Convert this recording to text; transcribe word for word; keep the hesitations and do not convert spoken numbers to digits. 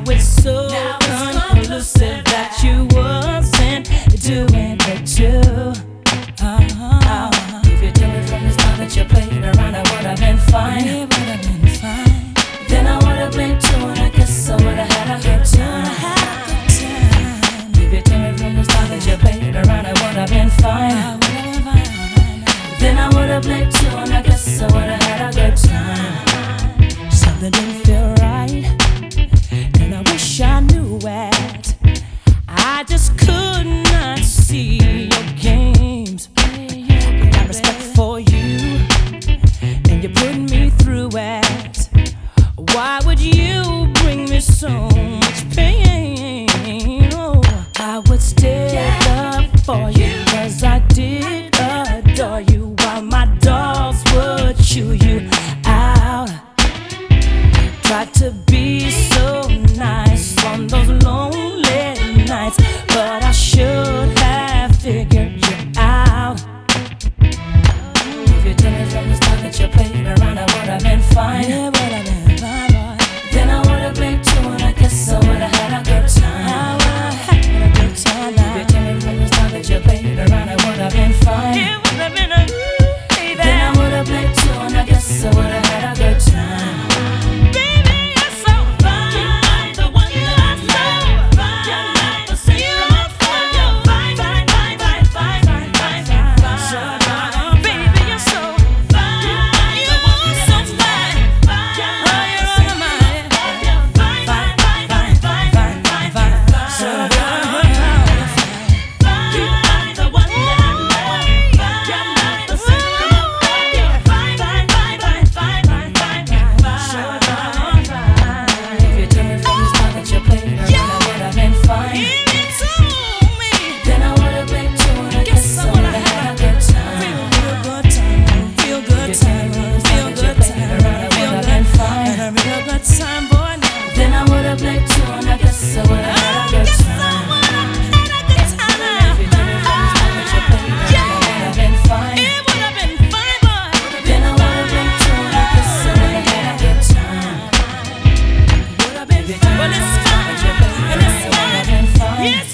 it's so conclusive that you wasn't doing it too. Uh-huh. If you told me from the start that you played around, I would have been fine. It would have been fine. Then I would have played too, and I guess I would have had a good time. If you told me from the start that you played around, I would have been fine. Then I would have played too, and I guess I would have had a good time. Something didn't feel right, and I wish I knew it. I just could not see your games. I got respect for you, and you put me through it. Why would you bring me so much pain? Oh, I would stand up for you, 'cause I did adore you, while my dogs would chew you out. Tried to be so nice on those lonely nights, but I should have figured you out. If you told me from the start that you played around, I would have been fine. Yeah, would have been fine, boy. Then I would have played too, and I guess I would have had a good time. I would have had a good time. If you told me from the start that you played around, I would have been fine. It would have been a good day. Then I would have played too, and I guess I would have had a good time. Time, boy, now. Then I would have played too, and I guess I would have had a good time. If you told me from the start that you played, I would have been fine. It would have been fine, boy. Then I would have played too, and I guess I would have had a good time. Would have been fine. Well, it's fine. And it's fine. Yes.